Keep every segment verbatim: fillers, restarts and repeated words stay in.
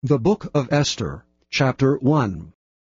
The Book of Esther, Chapter one.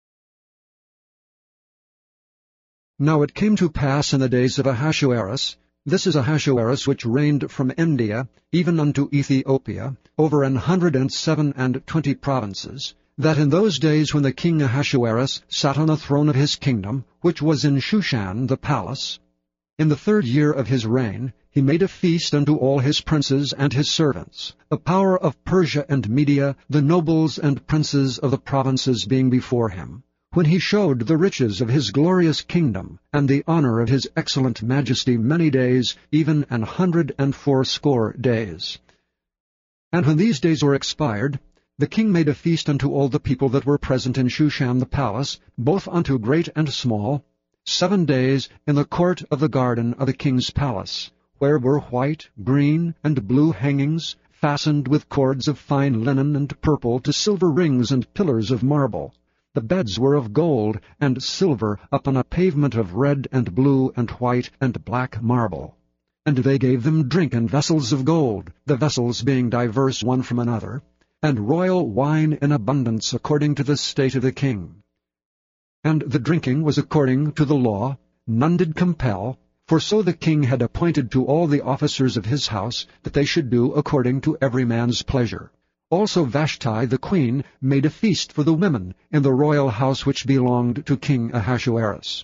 Now it came to pass in the days of Ahasuerus, this is Ahasuerus which reigned from India even unto Ethiopia, over an hundred and seven and twenty provinces, that in those days when the king Ahasuerus sat on the throne of his kingdom, which was in Shushan the palace, in the third year of his reign, he made a feast unto all his princes and his servants, the power of Persia and Media, the nobles and princes of the provinces being before him, when he showed the riches of his glorious kingdom, and the honor of his excellent majesty many days, even an hundred and fourscore days. And when these days were expired, the king made a feast unto all the people that were present in Shushan the palace, both unto great and small, seven days in the court of the garden of the king's palace, where were white, green, and blue hangings, fastened with cords of fine linen and purple to silver rings and pillars of marble. The beds were of gold and silver upon a pavement of red and blue and white and black marble. And they gave them drink in vessels of gold, the vessels being diverse one from another, and royal wine in abundance according to the state of the king. And the drinking was according to the law, none did compel, for so the king had appointed to all the officers of his house, that they should do according to every man's pleasure. Also Vashti the queen made a feast for the women in the royal house which belonged to King Ahasuerus.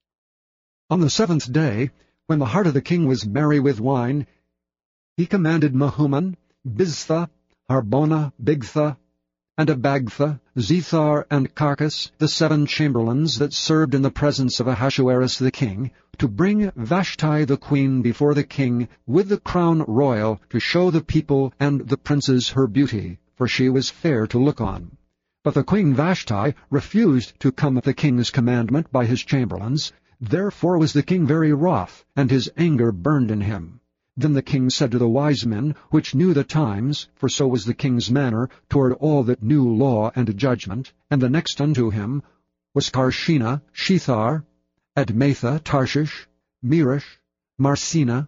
On the seventh day, when the heart of the king was merry with wine, he commanded Mehuman, Biztha, Harbona, Bigtha, and Abagtha, Zethar, and Carcas, the seven chamberlains that served in the presence of Ahasuerus the king, to bring Vashti the queen before the king with the crown royal, to show the people and the princes her beauty, for she was fair to look on. But the queen Vashti refused to come at the king's commandment by his chamberlains. Therefore was the king very wroth, and his anger burned in him. Then the king said to the wise men, which knew the times, for so was the king's manner toward all that knew law and judgment, and the next unto him was Carshena, Shethar, Admatha, Tarshish, Mirish, Marsena,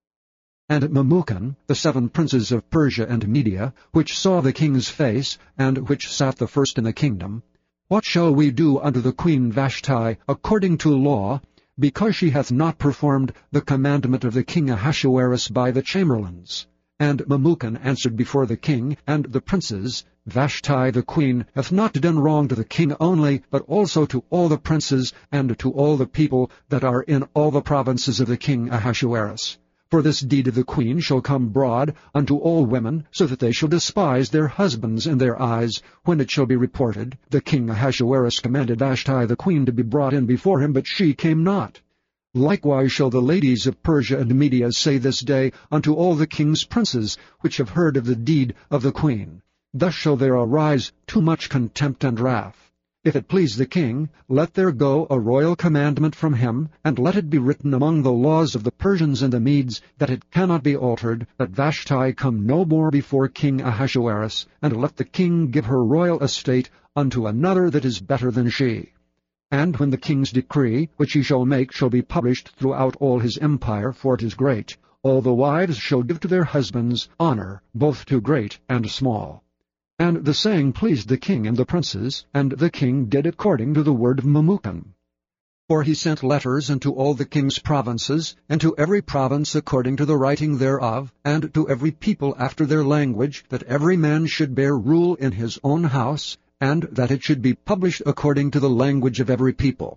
and Memucan, the seven princes of Persia and Media, which saw the king's face, and which sat the first in the kingdom, what shall we do unto the queen Vashti according to law, because she hath not performed the commandment of the king Ahasuerus by the chamberlains? And Memucan answered before the king and the princes, Vashti the queen hath not done wrong to the king only, but also to all the princes and to all the people that are in all the provinces of the king Ahasuerus. For this deed of the queen shall come broad unto all women, so that they shall despise their husbands in their eyes, when it shall be reported, the king Ahasuerus commanded Vashti the queen to be brought in before him, but she came not. Likewise shall the ladies of Persia and Media say this day unto all the king's princes, which have heard of the deed of the queen. Thus shall there arise too much contempt and wrath. If it please the king, let there go a royal commandment from him, and let it be written among the laws of the Persians and the Medes, that it cannot be altered, that Vashti come no more before King Ahasuerus, and let the king give her royal estate unto another that is better than she. And when the king's decree, which he shall make, shall be published throughout all his empire, for it is great, all the wives shall give to their husbands honor, both to great and small. And the saying pleased the king and the princes, and the king did according to the word of Memucan. For he sent letters unto all the king's provinces, and to every province according to the writing thereof, and to every people after their language, that every man should bear rule in his own house, and that it should be published according to the language of every people.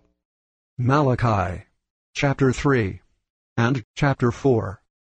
Malachi, chapter three, and chapter four.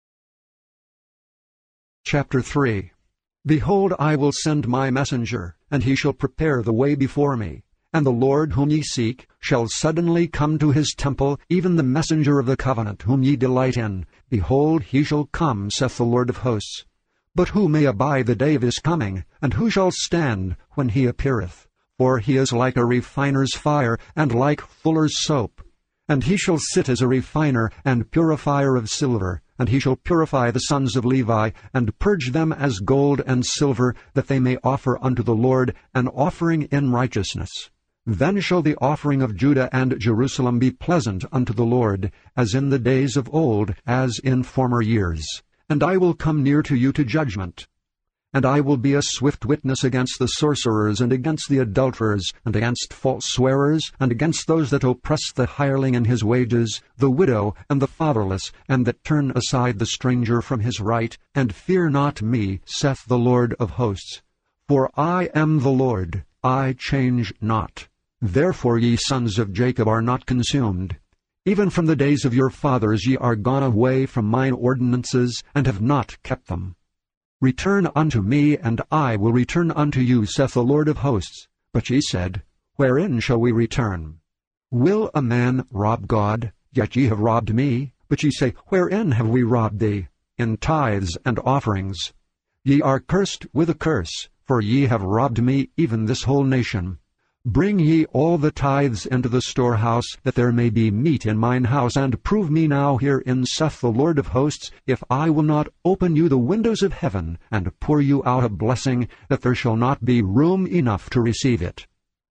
Chapter three. Behold, I will send my messenger, and he shall prepare the way before me. And the Lord whom ye seek shall suddenly come to his temple, even the messenger of the covenant whom ye delight in. Behold, he shall come, saith the Lord of hosts. But who may abide the day of his coming, and who shall stand when he appeareth? For he is like a refiner's fire, and like fuller's soap. And he shall sit as a refiner and purifier of silver, and he shall purify the sons of Levi, and purge them as gold and silver, that they may offer unto the Lord an offering in righteousness. Then shall the offering of Judah and Jerusalem be pleasant unto the Lord, as in the days of old, as in former years. And I will come near to you to judgment. And I will be a swift witness against the sorcerers, and against the adulterers, and against false swearers, and against those that oppress the hireling in his wages, the widow, and the fatherless, and that turn aside the stranger from his right, and fear not me, saith the Lord of hosts. For I am the Lord, I change not. Therefore ye sons of Jacob are not consumed. Even from the days of your fathers ye are gone away from mine ordinances, and have not kept them. Return unto me, and I will return unto you, saith the Lord of hosts. But ye said, Wherein shall we return? Will a man rob God? Yet ye have robbed me. But ye say, Wherein have we robbed thee? In tithes and offerings. Ye are cursed with a curse, for ye have robbed me, even this whole nation. Bring ye all the tithes into the storehouse, that there may be meat in mine house, and prove me now herein, saith the Lord of hosts, if I will not open you the windows of heaven, and pour you out a blessing, that there shall not be room enough to receive it.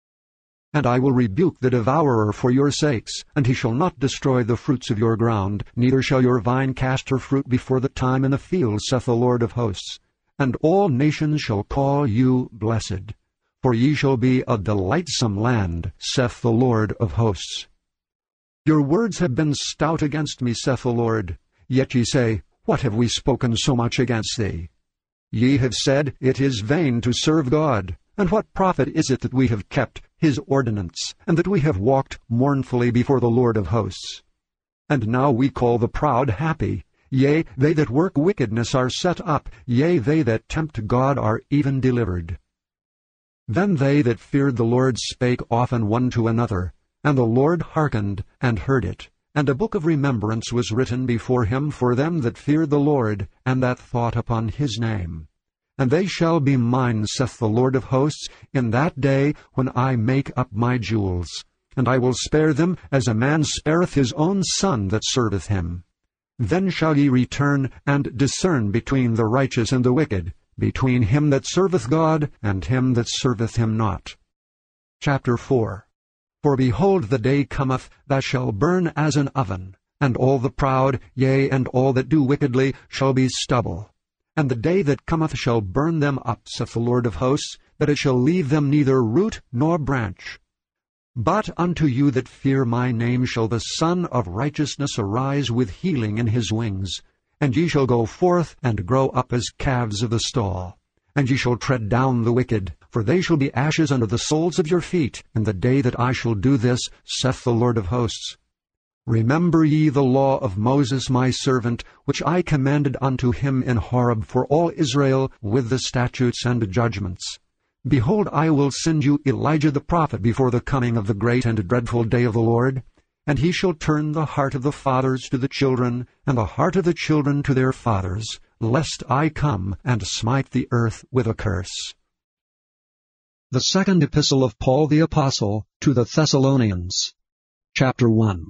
And I will rebuke the devourer for your sakes, and he shall not destroy the fruits of your ground, neither shall your vine cast her fruit before the time in the field, saith the Lord of hosts. And all nations shall call you blessed. For ye shall be a delightsome land, saith the Lord of hosts. Your words have been stout against me, saith the Lord. Yet ye say, What have we spoken so much against thee? Ye have said, It is vain to serve God. And what profit is it that we have kept his ordinance, and that we have walked mournfully before the Lord of hosts? And now we call the proud happy. Yea, they that work wickedness are set up. Yea, they that tempt God are even delivered. Then they that feared the Lord spake often one to another, and the Lord hearkened and heard it. And a book of remembrance was written before him for them that feared the Lord, and that thought upon his name. And they shall be mine, saith the Lord of hosts, in that day when I make up my jewels. And I will spare them, as a man spareth his own son that serveth him. Then shall ye return, and discern between the righteous and the wicked, between him that serveth God, and him that serveth him not. Chapter four. For behold, the day cometh, that shall burn as an oven, and all the proud, yea, and all that do wickedly, shall be stubble. And the day that cometh shall burn them up, saith the Lord of hosts, that it shall leave them neither root nor branch. But unto you that fear my name shall the Son of Righteousness arise with healing in his wings. And ye shall go forth and grow up as calves of the stall. And ye shall tread down the wicked, for they shall be ashes under the soles of your feet, in the day that I shall do this, saith the Lord of hosts. Remember ye the law of Moses my servant, which I commanded unto him in Horeb for all Israel, with the statutes and judgments. Behold, I will send you Elijah the prophet before the coming of the great and dreadful day of the Lord. And he shall turn the heart of the fathers to the children, and the heart of the children to their fathers, lest I come and smite the earth with a curse. The Second Epistle of Paul the Apostle to the Thessalonians, Chapter one.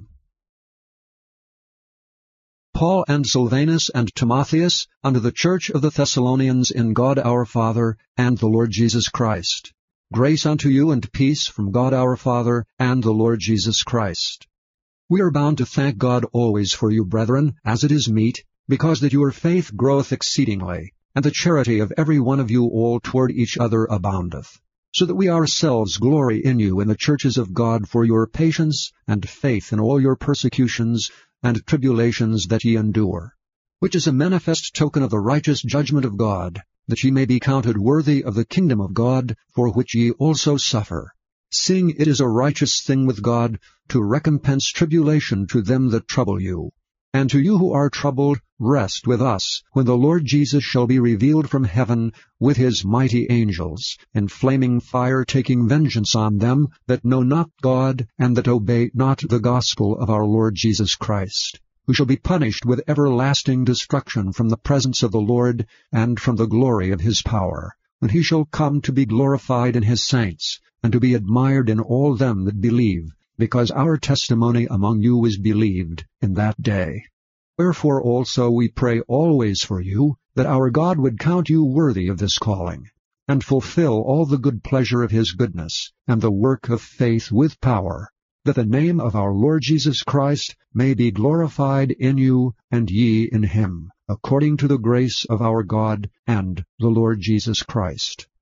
Paul and Silvanus and Timotheus, unto the church of the Thessalonians in God our Father and the Lord Jesus Christ. Grace unto you and peace from God our Father and the Lord Jesus Christ. We are bound to thank God always for you, brethren, as it is meet, because that your faith groweth exceedingly, and the charity of every one of you all toward each other aboundeth, so that we ourselves glory in you in the churches of God for your patience and faith in all your persecutions and tribulations that ye endure, which is a manifest token of the righteous judgment of God, that ye may be counted worthy of the kingdom of God, for which ye also suffer, seeing it is a righteous thing with God to recompense tribulation to them that trouble you. And to you who are troubled, rest with us, when the Lord Jesus shall be revealed from heaven with his mighty angels, in flaming fire, taking vengeance on them that know not God, and that obey not the gospel of our Lord Jesus Christ, who shall be punished with everlasting destruction from the presence of the Lord, and from the glory of his power, when he shall come to be glorified in his saints, and to be admired in all them that believe, because our testimony among you is believed in that day. Wherefore also we pray always for you, that our God would count you worthy of this calling, and fulfill all the good pleasure of his goodness, and the work of faith with power, that the name of our Lord Jesus Christ may be glorified in you, and ye in him, according to the grace of our God and the Lord Jesus Christ.